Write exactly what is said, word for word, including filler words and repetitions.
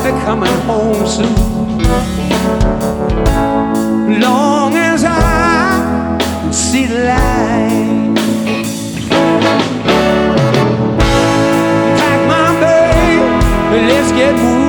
be coming home soon. Long as I see the light, pack my bag, let's get moving.